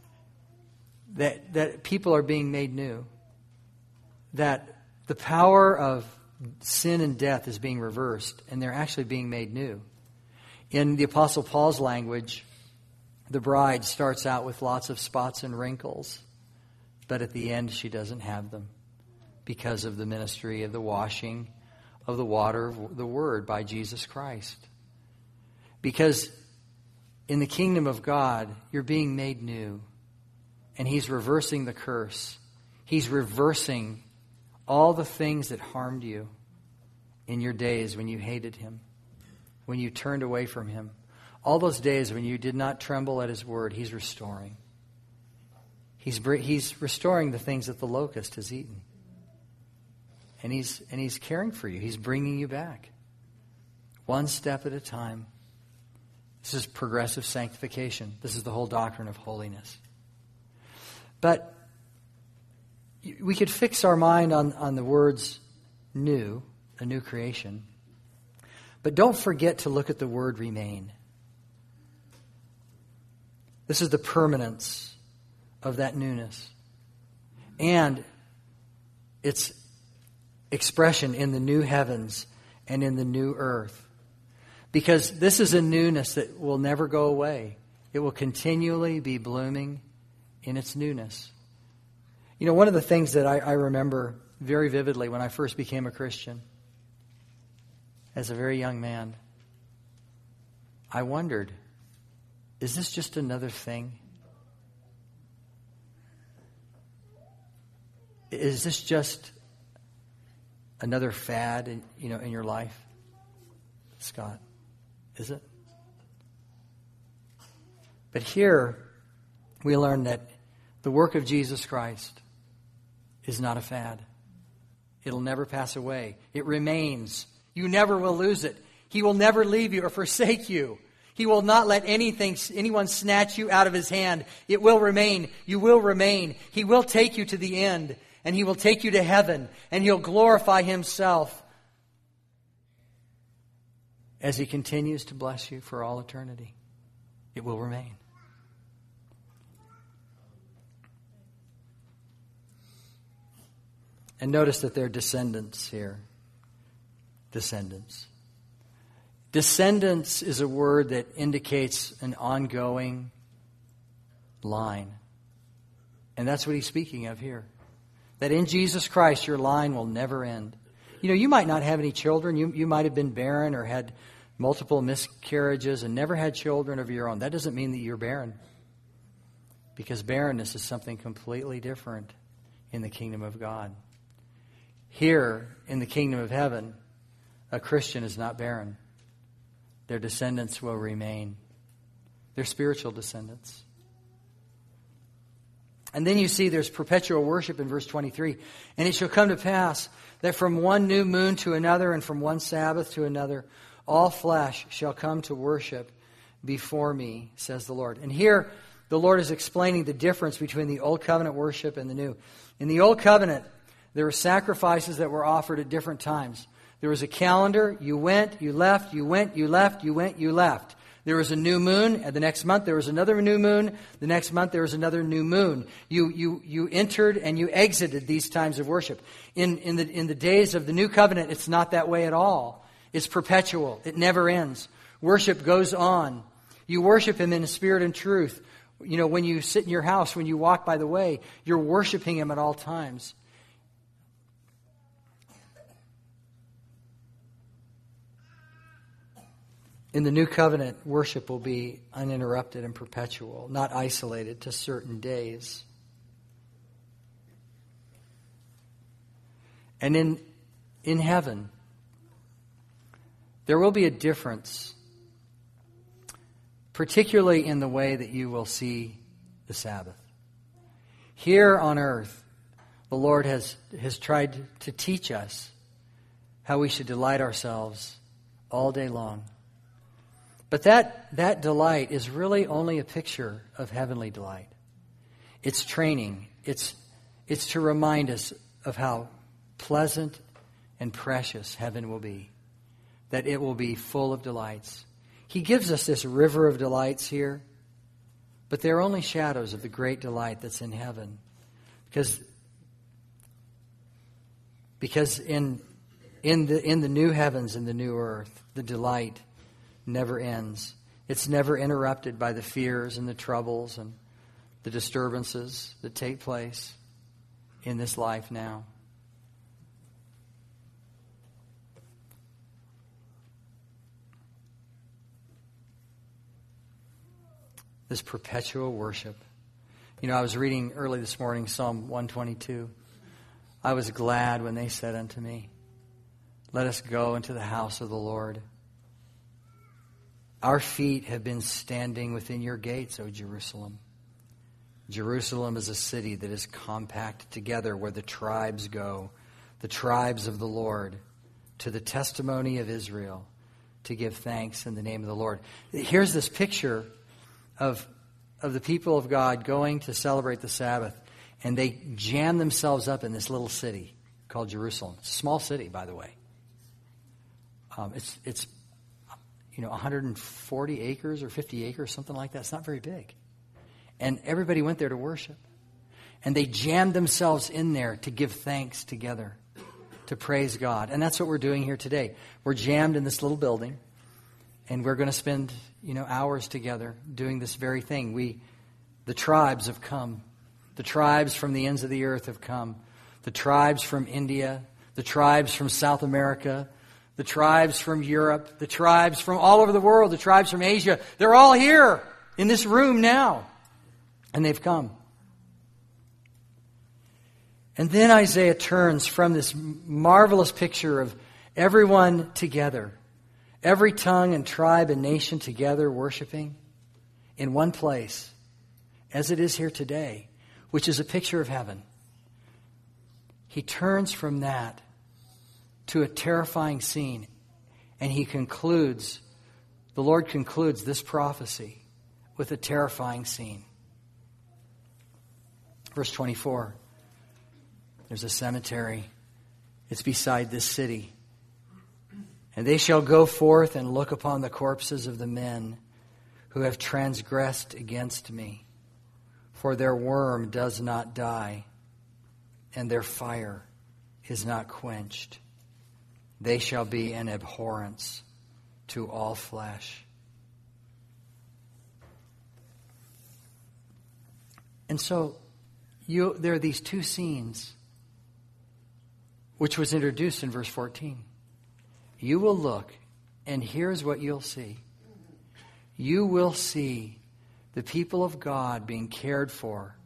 that, that people are being made new, that the power of sin and death is being reversed, and they're actually being made new. In the Apostle Paul's language, the bride starts out with lots of spots and wrinkles, but at the end she doesn't have them because of the ministry of the washing of the water of the Word by Jesus Christ. Because in the kingdom of God, you're being made new, and He's reversing the curse. He's reversing all the things that harmed you in your days when you hated Him, when you turned away from Him. All those days when you did not tremble at His word, He's restoring. He's, he's restoring the things that the locust has eaten. And he's, and he's caring for you. He's bringing you back. One step at a time. This is progressive sanctification. This is the whole doctrine of holiness. But we could fix our mind on, on the words new, a new creation. But don't forget to look at the word remain. This is the permanence of that newness. And its expression in the new heavens and in the new earth. Because this is a newness that will never go away. It will continually be blooming in its newness. You know, one of the things that I, I remember very vividly when I first became a Christian, as a very young man, I wondered, is this just another thing? Is this just another fad in, you know, in your life? Scott, is it? But here we learn that the work of Jesus Christ is not a fad. It'll never pass away. It remains. You never will lose it. He will never leave you or forsake you. He will not let anything, anyone snatch you out of His hand. It will remain. You will remain. He will take you to the end, and He will take you to heaven, and He'll glorify Himself as He continues to bless you for all eternity. It will remain. And notice that they're descendants here. Descendants. Descendants is a word that indicates an ongoing line. And that's what he's speaking of here. That in Jesus Christ, your line will never end. You know, you might not have any children. You, you might have been barren or had multiple miscarriages and never had children of your own. That doesn't mean that you're barren. Because barrenness is something completely different in the kingdom of God. Here, in the kingdom of heaven, a Christian is not barren. Their descendants will remain. They're spiritual descendants. And then you see there's perpetual worship in verse twenty-three. And it shall come to pass that from one new moon to another and from one Sabbath to another, all flesh shall come to worship before me, says the Lord. And here, the Lord is explaining the difference between the old covenant worship and the new. In the old covenant, there were sacrifices that were offered at different times. There was a calendar. You went, you left, you went, you left, you went, you left. There was a new moon, and the next month there was another new moon. The next month there was another new moon. You you you entered and you exited these times of worship. In in the in the days of the new covenant, it's not that way at all. It's perpetual. It never ends. Worship goes on. You worship Him in spirit and truth. You know, when you sit in your house, when you walk by the way, you're worshiping Him at all times. In the new covenant, worship will be uninterrupted and perpetual, not isolated to certain days. And in, in heaven, there will be a difference, particularly in the way that you will see the Sabbath. Here on earth, the Lord has, has tried to teach us how we should delight ourselves all day long. But that, that delight is really only a picture of heavenly delight. It's training. It's, it's to remind us of how pleasant and precious heaven will be. That it will be full of delights. He gives us this river of delights here, but they're only shadows of the great delight that's in heaven. Because, because in, in, the, in the new heavens and the new earth, the delight never ends. It's never interrupted by the fears and the troubles and the disturbances that take place in this life now. This perpetual worship. You know, I was reading early this morning Psalm one twenty-two. I was glad when they said unto me, let us go into the house of the Lord. Our feet have been standing within your gates, O Jerusalem. Jerusalem is a city that is compact together where the tribes go, the tribes of the Lord, to the testimony of Israel, to give thanks in the name of the Lord. Here's this picture of, of the people of God going to celebrate the Sabbath, and they jam themselves up in this little city called Jerusalem. It's a small city, by the way. Um, it's it's you know one hundred forty acres or fifty acres, something like that. It's not very big. And everybody went there to worship. And they jammed themselves in there to give thanks together, to praise God. And that's what we're doing here today. We're jammed in this little building, and we're going to spend, you know, hours together doing this very thing. We, the tribes have come. The tribes from the ends of the earth have come. The tribes from India, the tribes from South America, the tribes from Europe, the tribes from all over the world, the tribes from Asia. They're all here in this room now. And they've come. And then Isaiah turns from this marvelous picture of everyone together, every tongue and tribe and nation together worshiping in one place, as it is here today, which is a picture of heaven. He turns from that to a terrifying scene, and he concludes, the Lord concludes this prophecy with a terrifying scene. Verse twenty-four, there's a cemetery. It's beside this city. And they shall go forth and look upon the corpses of the men who have transgressed against me. For their worm does not die, and their fire is not quenched. They shall be an abhorrence to all flesh. And so, You, there are these two scenes, which was introduced in verse fourteen. You will look, and here's what you'll see. You will see the people of God being cared for,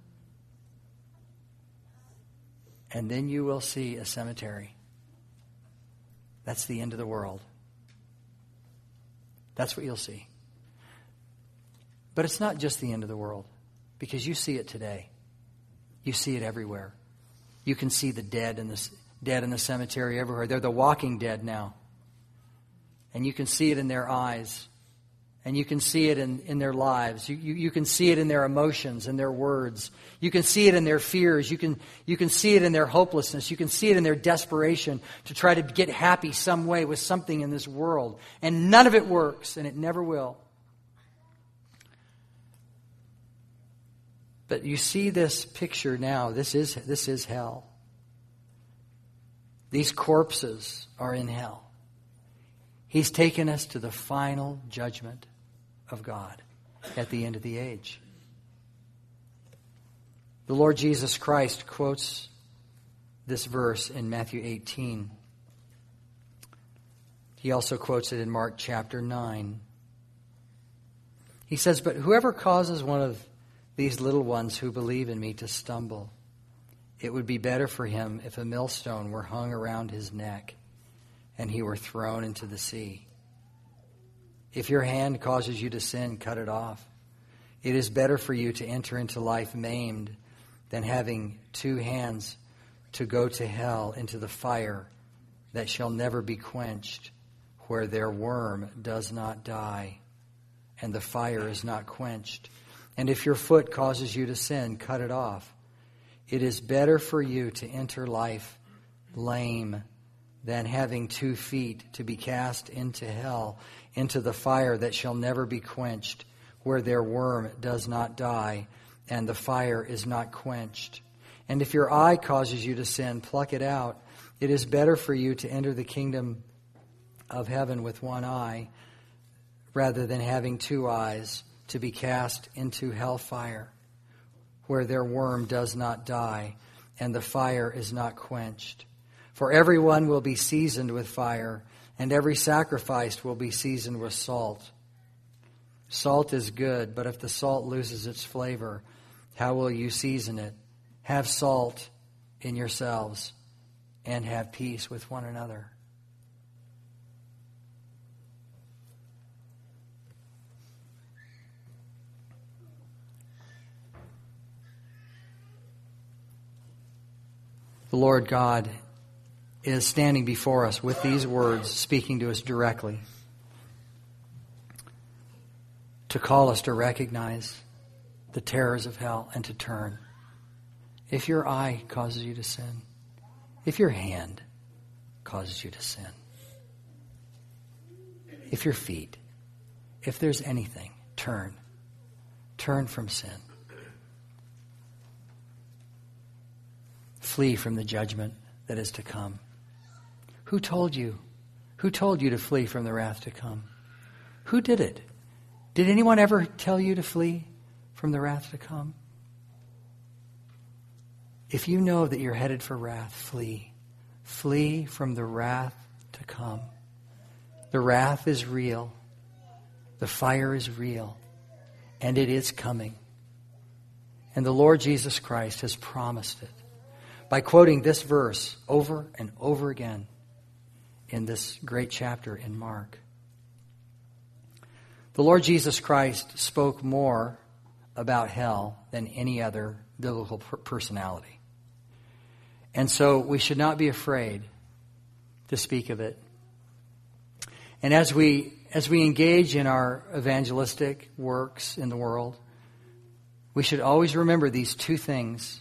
and then you will see a cemetery. That's the end of the world. That's what you'll see. But it's not just the end of the world, because you see it today. You see it everywhere. You can see the dead in the dead in the cemetery everywhere. They're the walking dead now. And you can see it in their eyes. And you can see it in, in their lives. You, you, you can see it in their emotions and their words. You can see it in their fears. You can, you can see it in their hopelessness. You can see it in their desperation to try to get happy some way with something in this world. And none of it works, and it never will. But you see this picture now. This is, this is hell. These corpses are in hell. He's taken us to the final judgment of God at the end of the age. The Lord Jesus Christ quotes this verse in Matthew eighteen. He also quotes it in Mark chapter nine. He says, "But whoever causes one of these little ones who believe in me to stumble, it would be better for him if a millstone were hung around his neck and he were thrown into the sea. If your hand causes you to sin, cut it off. It is better for you to enter into life maimed than having two hands to go to hell, into the fire that shall never be quenched, where their worm does not die, and the fire is not quenched. And if your foot causes you to sin, cut it off. It is better for you to enter life lame than having two feet to be cast into hell, into the fire that shall never be quenched, where their worm does not die, and the fire is not quenched. And if your eye causes you to sin, pluck it out. It is better for you to enter the kingdom of heaven with one eye, rather than having two eyes to be cast into hellfire, where their worm does not die, and the fire is not quenched. For everyone will be seasoned with fire, and every sacrifice will be seasoned with salt. Salt is good, but if the salt loses its flavor, how will you season it? Have salt in yourselves, and have peace with one another." The Lord God is standing before us with these words, speaking to us directly, to call us to recognize the terrors of hell and to turn. If your eye causes you to sin, if your hand causes you to sin, if your feet, if there's anything, turn. Turn from sin. Flee from the judgment that is to come. Who told you? Who told you to flee from the wrath to come? Who did it? Did anyone ever tell you to flee from the wrath to come? If you know that you're headed for wrath, flee. Flee from the wrath to come. The wrath is real. The fire is real. And it is coming. And the Lord Jesus Christ has promised it by quoting this verse over and over again in this great chapter in Mark. The Lord Jesus Christ spoke more about hell than any other biblical personality. And so we should not be afraid to speak of it. And as we as we engage in our evangelistic works in the world, we should always remember these two things: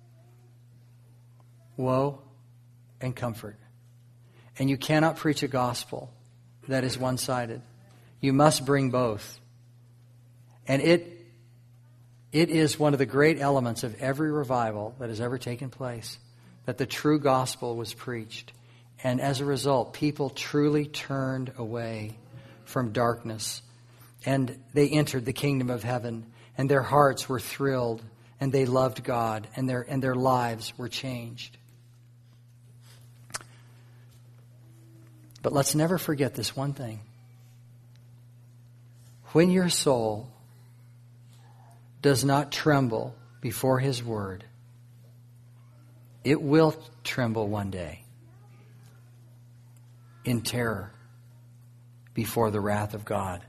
woe and comfort. And you cannot preach a gospel that is one-sided. You must bring both. And it it is one of the great elements of every revival that has ever taken place, that the true gospel was preached. And as a result, people truly turned away from darkness, and they entered the kingdom of heaven, and their hearts were thrilled, and they loved God, and their and their lives were changed. But let's never forget this one thing. When your soul does not tremble before His word, it will tremble one day in terror before the wrath of God.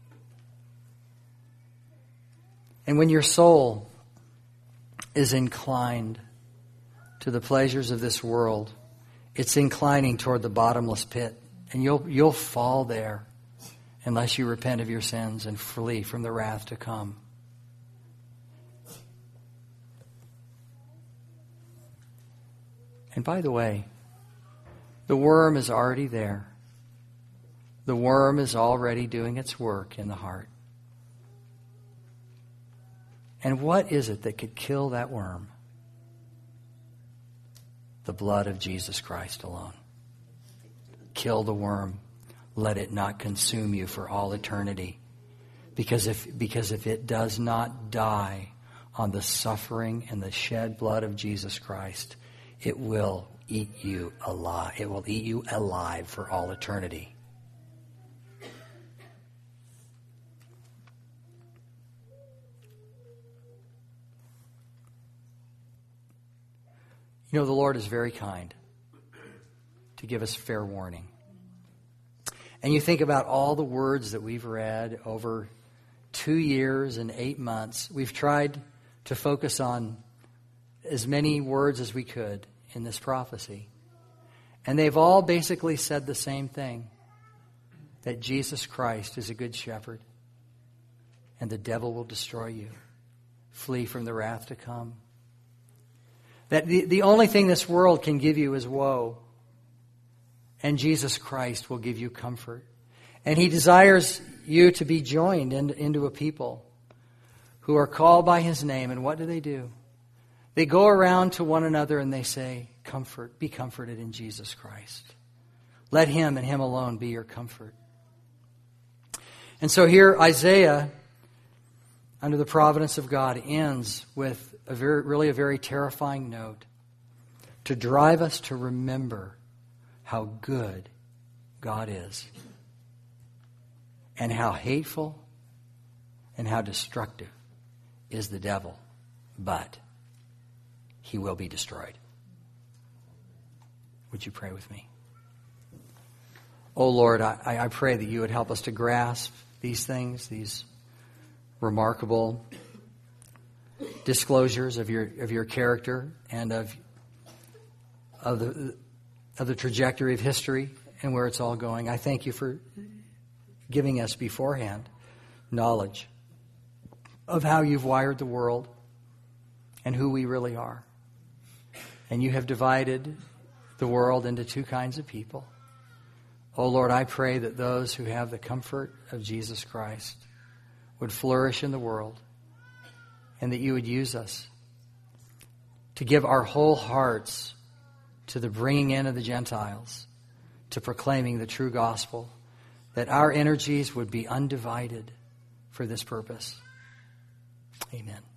And when your soul is inclined to the pleasures of this world, it's inclining toward the bottomless pit, and you'll you'll fall there unless you repent of your sins and flee from the wrath to come. And by the way, the worm is already there. The worm is already doing its work in the heart. And what is it that could kill that worm? The blood of Jesus Christ alone. Kill the worm. Let it not consume you for all eternity. Because if, because if it does not die on the suffering and the shed blood of Jesus Christ, it will eat you alive. It will eat you alive for all eternity. You know, the Lord is very kind to give us fair warning. And you think about all the words that we've read over two years and eight months. We've tried to focus on as many words as we could in this prophecy. And they've all basically said the same thing. That Jesus Christ is a good shepherd. And the devil will destroy you. Flee from the wrath to come. That the, the only thing this world can give you is woe. And Jesus Christ will give you comfort. And He desires you to be joined in, into a people who are called by His name. And what do they do? They go around to one another and they say, comfort, be comforted in Jesus Christ. Let Him and Him alone be your comfort. And so here Isaiah, under the providence of God, ends with a very, really a very terrifying note to drive us to remember how good God is and how hateful and how destructive is the devil, but he will be destroyed. Would you pray with me? Oh Lord, I, I pray that you would help us to grasp these things, these remarkable disclosures of your of your character and of of the of the trajectory of history and where it's all going. I thank you for giving us beforehand knowledge of how you've wired the world and who we really are. And you have divided the world into two kinds of people. Oh Lord, I pray that those who have the comfort of Jesus Christ would flourish in the world, and that you would use us to give our whole hearts to the bringing in of the Gentiles, to proclaiming the true gospel, that our energies would be undivided for this purpose. Amen.